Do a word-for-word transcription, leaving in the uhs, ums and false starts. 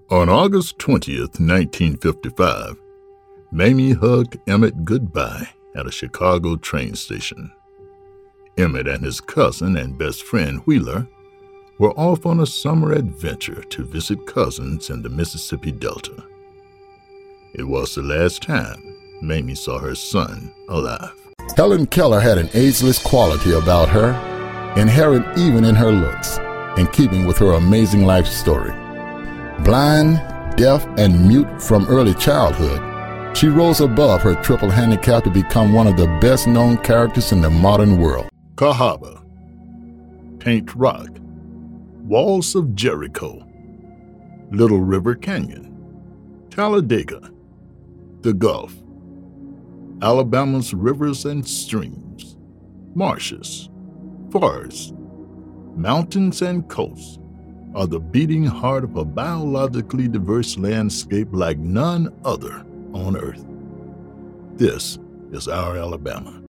On August twentieth, nineteen fifty-five, Mamie hugged Emmett goodbye at a Chicago train station. Emmett and his cousin and best friend Wheeler were off on a summer adventure to visit cousins in the Mississippi Delta. It was the last time Mamie saw her son alive. Helen Keller had an ageless quality about her, inherent even in her looks, in keeping with her amazing life story. Blind, deaf, and mute from early childhood, she rose above her triple handicap to become one of the best-known characters in the modern world. Cahaba, Paint Rock, Walls of Jericho, Little River Canyon, Talladega, the Gulf, Alabama's rivers and streams, marshes, forests, mountains, and coasts are the beating heart of a biologically diverse landscape like none other on Earth. This is our Alabama.